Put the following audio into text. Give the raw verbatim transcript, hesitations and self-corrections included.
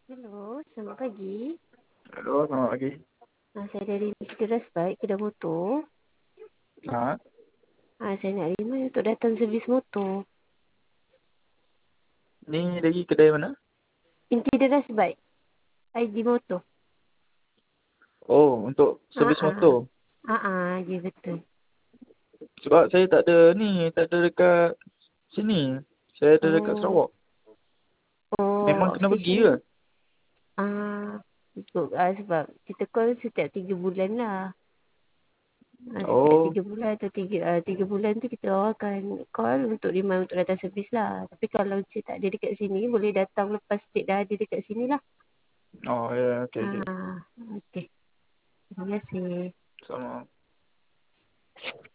Hello, selamat pagi. Halo, selamat pagi. Ah, saya dari Cedera Bike, kedai motor. Ha? Ah, saya nak remind untuk datang servis motor. Ni dari kedai mana? Cedera Bike, I D motor. Oh, untuk Ah, servis ah. motor. Ah, ah, ya betul. Sebab saya tak ada ni, tak ada dekat sini. Saya ada dekat Oh, Sarawak. Memang oh, kena pergi station ke? mana? Ah, ikut, ah, sebab kita call setiap tiga bulan lah. Ah, setiap Oh, tiga bulan atau tiga, ah, tiga bulan tu kita orang akan call untuk remind untuk datang servis lah. Tapi kalau cik tak ada dekat sini, boleh datang lepas cik dah ada dekat sini lah. oh ya, yeah, okey okey. Ah, okey. Terima kasih. Sama.